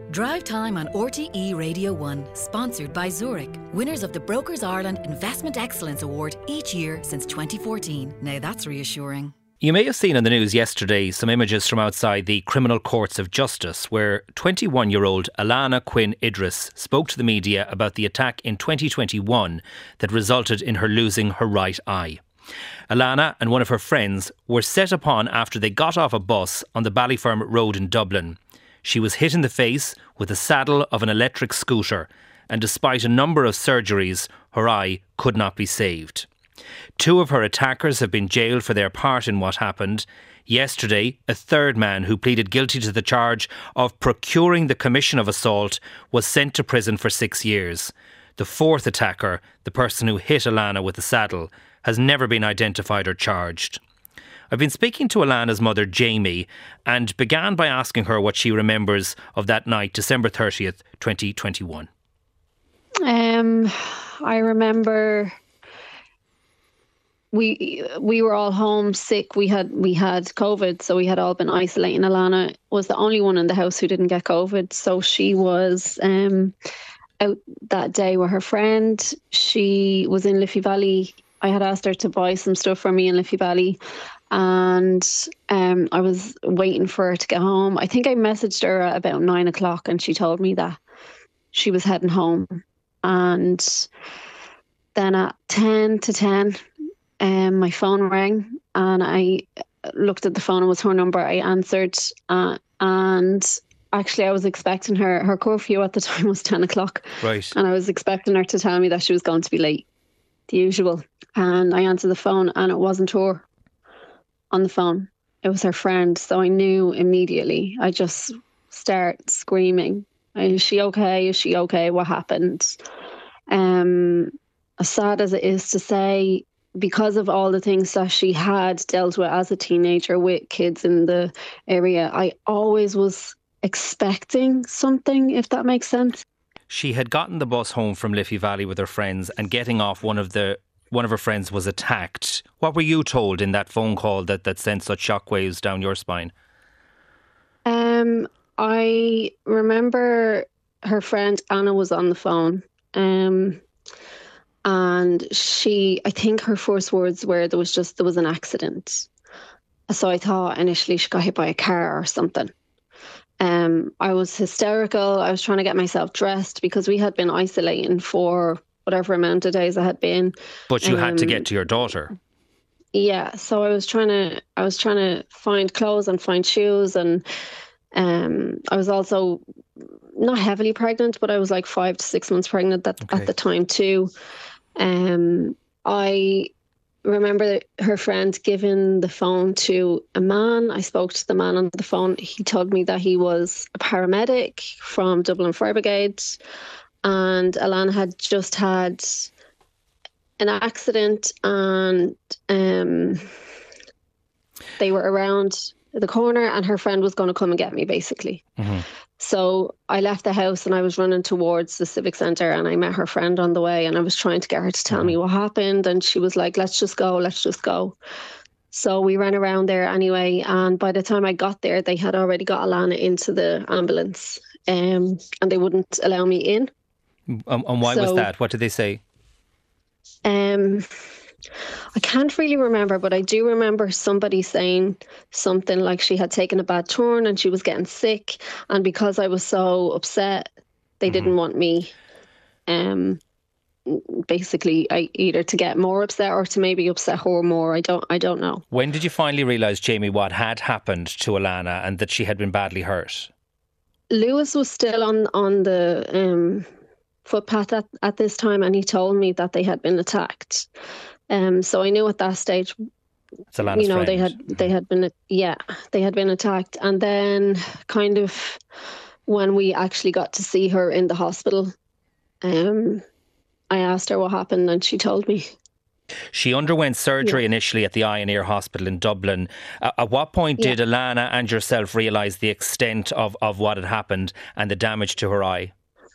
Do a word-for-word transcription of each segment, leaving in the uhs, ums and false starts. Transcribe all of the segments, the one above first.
Drive Time on R T E Radio one, sponsored by Zurich, winners of the Brokers Ireland Investment Excellence Award each year since twenty fourteen. Now that's reassuring. You may have seen on the news yesterday some images from outside the Criminal Courts of Justice where twenty-one-year-old Alana Quinn Idris spoke to the media about the attack in twenty twenty-one that resulted in her losing her right eye. Alana and one of her friends were set upon after they got off a bus on the Ballyferm Road in Dublin. She was hit in the face with the saddle of an electric scooter, and despite a number of surgeries, her eye could not be saved. Two of her attackers have been jailed for their part in what happened. Yesterday, a third man who pleaded guilty to the charge of procuring the commission of assault was sent to prison for six years. The fourth attacker, the person who hit Alana with the saddle, has never been identified or charged. I've been speaking to Alana's mother, Jamie, and began by asking her what she remembers of that night, December thirtieth, twenty twenty-one. Um, I remember we we were all home sick. We had we had COVID, so we had all been isolating. Alana was the only one in the house who didn't get COVID, so she was um out that day with her friend. She was in Liffey Valley. I had asked her to buy some stuff for me in Liffey Valley, and um, I was waiting for her to get home. I think I messaged her at about nine o'clock, and she told me that she was heading home. And then at ten to ten, um, my phone rang, and I looked at the phone. It was her number. I answered, uh, and actually, I was expecting her. Her curfew at the time was ten o'clock, right? And I was expecting her to tell me that she was going to be late, the usual. And I answered the phone, and it wasn't her on the phone. It was her friend. So I knew immediately. I just start screaming, is she okay? Is she okay? What happened? Um, as sad as it is to say, because of all the things that she had dealt with as a teenager with kids in the area, I always was expecting something, if that makes sense. She had gotten the bus home from Liffey Valley with her friends, and getting off, one of the one of her friends was attacked. What were you told in that phone call that, that sent such shockwaves down your spine? Um, I remember her friend Anna was on the phone, um, and she, I think her first words were there was just there was an accident. So I thought initially she got hit by a car or something. Um, I was hysterical. I was trying to get myself dressed because we had been isolating for whatever amount of days I had been. But you um, had to get to your daughter. Yeah, so I was trying to. I was trying to find clothes and find shoes, and um, I was also not heavily pregnant, but I was like five to six months pregnant at, Okay. at the time too. Um, I remember her friend giving the phone to a man. I spoke to the man on the phone. He told me that he was a paramedic from Dublin Fire Brigade, and Alana had just had an accident, and um, they were around the corner, and her friend was going to come and get me, basically. Mm-hmm. So I left the house and I was running towards the civic centre, and I met her friend on the way, and I was trying to get her to tell Mm-hmm. me what happened, and she was like, let's just go, let's just go. So we ran around there anyway, and by the time I got there, they had already got Alana into the ambulance, um, and they wouldn't allow me in. Um, and why was So- that? What did they say? Um, I can't really remember, but I do remember somebody saying something like she had taken a bad turn and she was getting sick, and because I was so upset, they didn't want me, um, basically, I, either to get more upset or to maybe upset her more. I don't, I don't know. When did you finally realise, Jamie, what had happened to Alana and that she had been badly hurt? Lewis was still on on the um, footpath at, at this time, and he told me that they had been attacked. Um, so I knew at that stage, It's Alana's you know, friend. they had they had been yeah they had been attacked. And then kind of when we actually got to see her in the hospital, um, I asked her what happened, and she told me. She underwent surgery Yeah. initially at the Eye and Ear Hospital in Dublin. Uh, at what point Yeah. did Alana and yourself realise the extent of, of what had happened and the damage to her eye?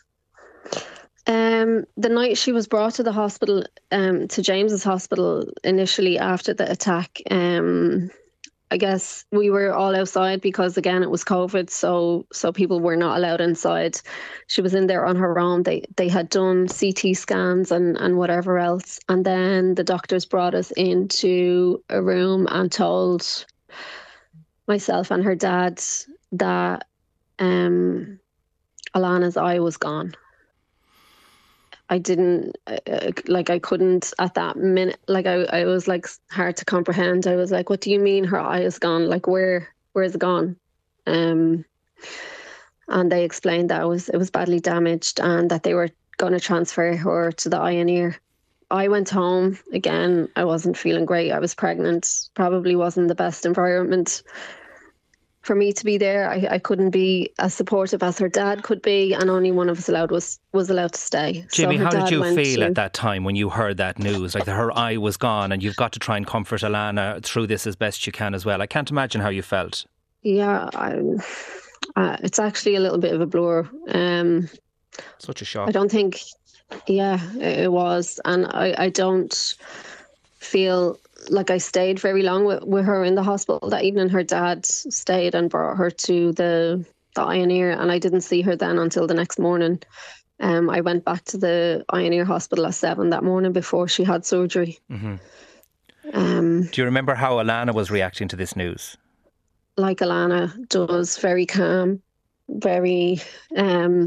Um, the night she was brought to the hospital, um, to James's hospital initially after the attack, um, I guess we were all outside because, again, it was COVID, so so people were not allowed inside. She was in there on her own. They they had done C T scans and, and whatever else. And then the doctors brought us into a room and told myself and her dad that um, Alana's eye was gone. I didn't, uh, like, I couldn't at that minute, like, I, I was, like, hard to comprehend. I was like, what do you mean her eye is gone? Like, where, where is it gone? Um, and they explained that it was, it was badly damaged and that they were going to transfer her to the eye and ear. I went home. Again, I wasn't feeling great. I was pregnant. Probably wasn't the best environment for me to be there. I, I couldn't be as supportive as her dad could be, and only one of us allowed was was allowed to stay. Jimmy, so how did you feel to, at that time when you heard that news? Like, her eye was gone, and you've got to try and comfort Alana through this as best you can as well. I can't imagine how you felt. Yeah, I, uh, it's actually a little bit of a blur. Um, Such a shock. I don't think, yeah, it was, and I, I don't feel like I stayed very long with, with her in the hospital that evening. Her dad stayed and brought her to the, the eye and ear, and I didn't see her then until the next morning. Um, I went back to the eye and ear hospital at seven that morning before she had surgery. Mm-hmm. Um, Do you remember how Alana was reacting to this news? Like Alana does, very calm, very, um,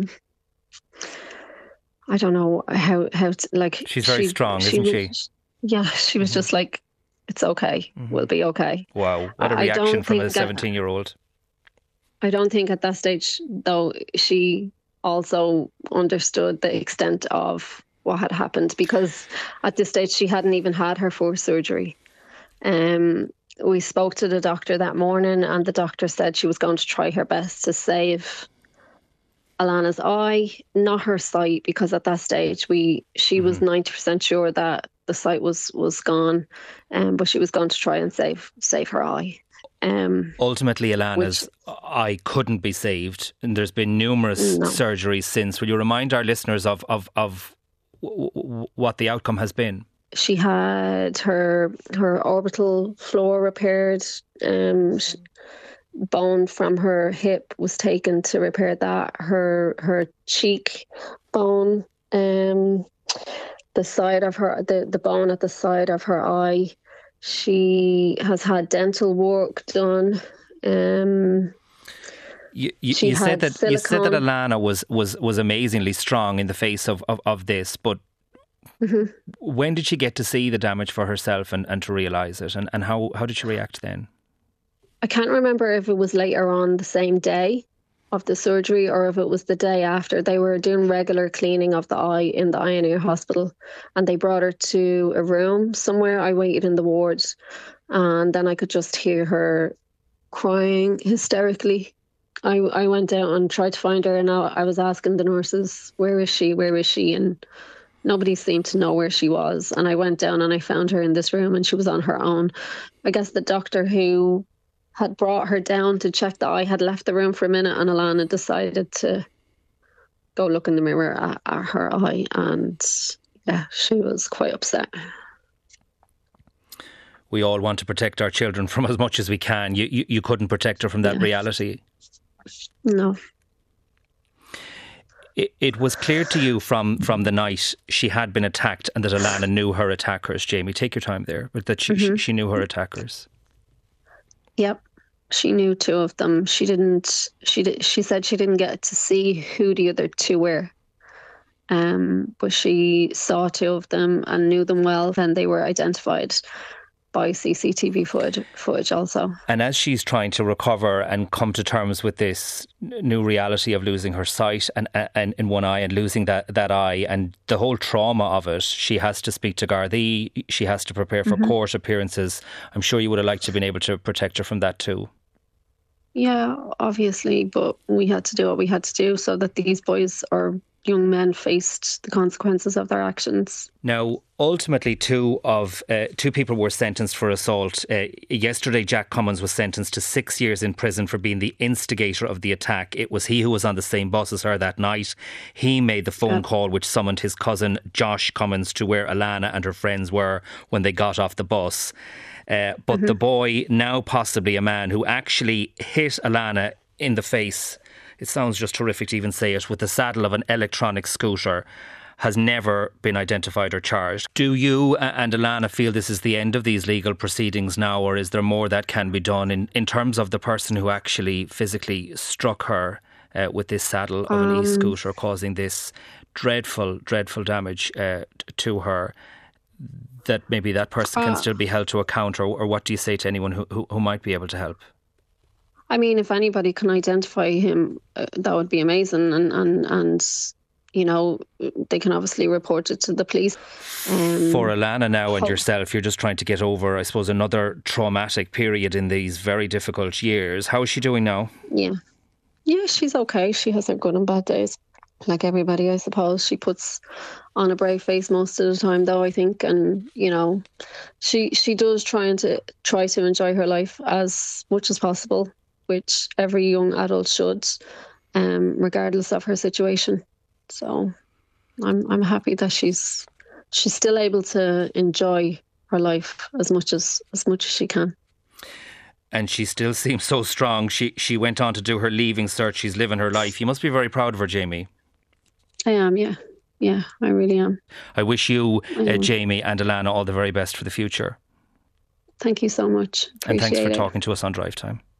I don't know how, how to, like... She's very she, strong, she isn't was, she? Yeah, she was mm-hmm. just like, it's okay, mm-hmm. we'll be okay. Wow, what a reaction from a seventeen-year-old. I don't think at that stage, though, she also understood the extent of what had happened, because at this stage she hadn't even had her fourth surgery. Um, we spoke to the doctor that morning, and the doctor said she was going to try her best to save Alana's eye, not her sight, because at that stage we she mm-hmm. was ninety percent sure that the sight was was gone, um, but she was going to try and save save her eye. Um, Ultimately, Alana's which, eye couldn't be saved, and there's been numerous no. surgeries since. Will you remind our listeners of of of w- w- what the outcome has been? She had her her orbital floor repaired. Um, she, bone from her hip was taken to repair that. Her her cheek bone, um, the side of her the, the bone at the side of her eye. She has had dental work done. Um, you you, you said that silicone. You said that Alana was was was amazingly strong in the face of of, of this, but mm-hmm. when did she get to see the damage for herself and, and to realise it, and, and how, how did she react then? I can't remember if it was later on the same day of the surgery or if it was the day after. They were doing regular cleaning of the eye in the eye and ear hospital, and they brought her to a room somewhere. I waited in the ward, and then I could just hear her crying hysterically. I, I went out and tried to find her, and I, I was asking the nurses, where is she, where is she? And nobody seemed to know where she was. And I went down and I found her in this room, and she was on her own. I guess the doctor who had brought her down to check the eye had left the room for a minute, and Alana decided to go look in the mirror at, at her eye, and yeah, she was quite upset. We all want to protect our children from as much as we can. You you, you couldn't protect her from that yeah. reality. No. It, it was clear to you from, from the night she had been attacked and that Alana knew her attackers. Jamie, take your time there, but that she, mm-hmm. she, she knew her attackers. Yep, she knew two of them. She didn't. She did, She said she didn't get to see who the other two were, um, but she saw two of them and knew them well. Then they were identified by C C T V footage, footage also. And as she's trying to recover and come to terms with this new reality of losing her sight and, and in one eye and losing that, that eye and the whole trauma of it, she has to speak to Gardaí, she has to prepare for mm-hmm. court appearances. I'm sure you would have liked to have been able to protect her from that too. Yeah, obviously, but we had to do what we had to do so that these boys or young men faced the consequences of their actions. Now, ultimately, two of uh, two people were sentenced for assault. Uh, yesterday, Jack Cummins was sentenced to six years in prison for being the instigator of the attack. It was he who was on the same bus as her that night. He made the phone yeah. call which summoned his cousin Josh Cummins to where Alana and her friends were when they got off the bus. Uh, but mm-hmm. the boy, now possibly a man, who actually hit Alana in the face, it sounds just horrific to even say it, with the saddle of an electronic scooter, has never been identified or charged. Do you and Alana feel this is the end of these legal proceedings now, or is there more that can be done in, in terms of the person who actually physically struck her uh, with this saddle of an um, e-scooter, causing this dreadful, dreadful damage uh, to her, that maybe that person can uh, still be held to account, or, or what do you say to anyone who, who, who might be able to help? I mean, if anybody can identify him, uh, that would be amazing, and, and, and you know, they can obviously report it to the police. Um, For Alana now and yourself, you're just trying to get over, I suppose, another traumatic period in these very difficult years. How is she doing now? Yeah. Yeah, she's okay. She has her good and bad days. Like everybody, I suppose. She puts on a brave face most of the time, though, I think. And, you know, she she does try to, try to enjoy her life as much as possible, which every young adult should, um, regardless of her situation. So I'm I'm happy that she's she's still able to enjoy her life as much as as much as she can. And she still seems so strong. She she went on to do her leaving cert. She's living her life. You must be very proud of her, Jamie. I am, yeah. Yeah, I really am. I wish you, uh, Jamie and Alana, all the very best for the future. Thank you so much. Appreciate and thanks for it. talking to us on Drive Time.